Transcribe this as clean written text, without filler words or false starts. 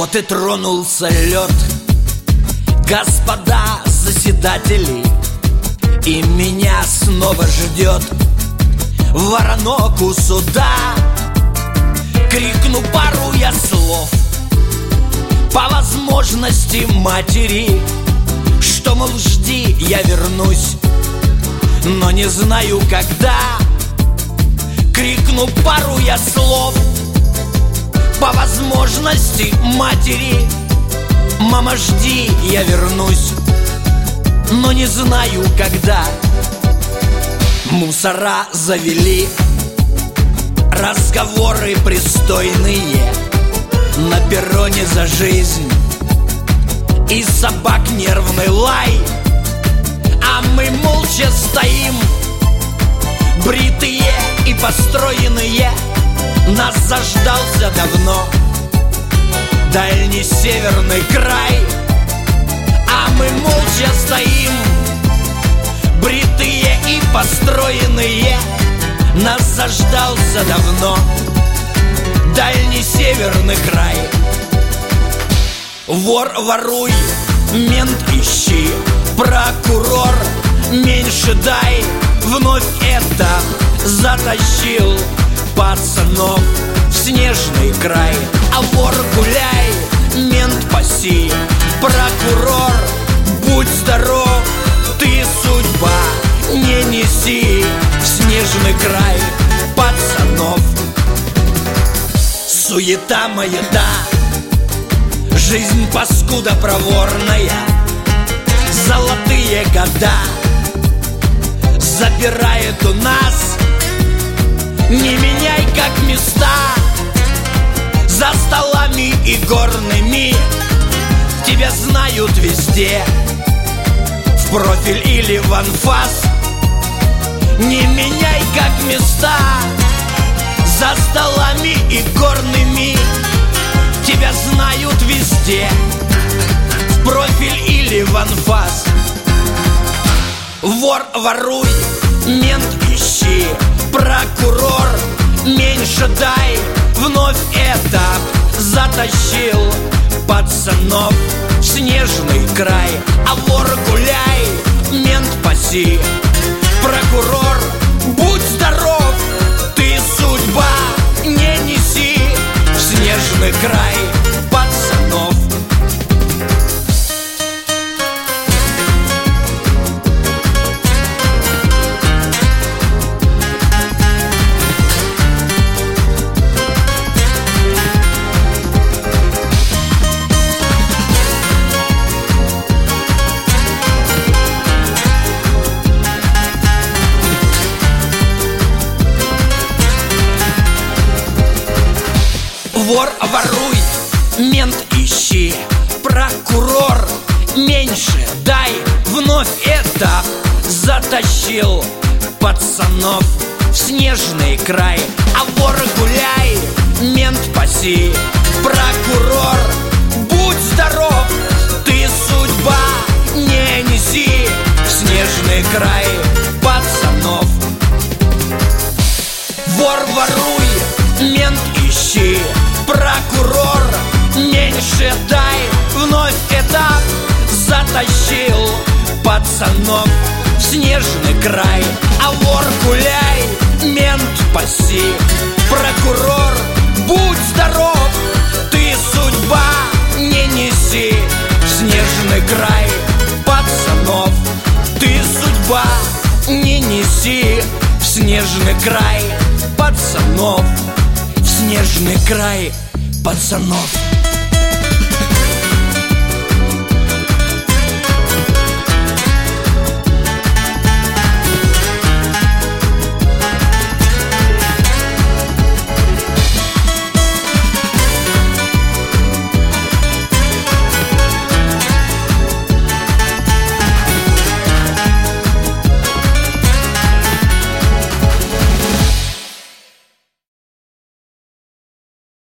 Вот и тронулся лед, господа заседатели, и меня снова ждет воронок у суда. Крикну пару я слов, по возможности матери, что, мол, жди, я вернусь, но не знаю когда. Крикну пару я слов, по возможности матери, мама, жди, я вернусь, но не знаю когда. Мусора завели разговоры пристойные на перроне за жизнь, и собак нервный лай, а мы молча стоим, бритые и построенные. Нас заждался давно дальний северный край, а мы молча стоим, бритые и построенные. Нас заждался давно дальний северный край. Вор воруй, мент ищи, прокурор меньше дай. Вновь это затащил пацанов в снежный край. А вор гуляй, мент паси, прокурор будь здоров, ты судьба не неси в снежный край пацанов. Суета-маята, жизнь паскуда проворная, золотые года забирает у нас. Не меняй как места за столами и горными, тебя знают везде, в профиль или в анфас. Не меняй как места за столами и горными, тебя знают везде, в профиль или в анфас. Вор воруй, мент ищи, прокурор меньше дай. Вновь это затащил пацанов в снежный край. А вор гуляй, мент паси, прокурор будь здоров, ты судьба не неси в снежный край пацанов. Вор воруй, мент ищи, прокурор меньше дай. Вновь это затащил пацанов в снежный край. А вор гуляй, мент паси, прокурор будь здоров, ты судьба не неси в снежный край пацанов. Вор воруй, мент ищи, прокурор меньше дай. Вновь этап затащил пацанов в снежный край. А вор гуляй, мент паси, прокурор будь здоров, ты судьба не неси в снежный край пацанов. Ты судьба не неси в снежный край пацанов, в снежный край пацанов.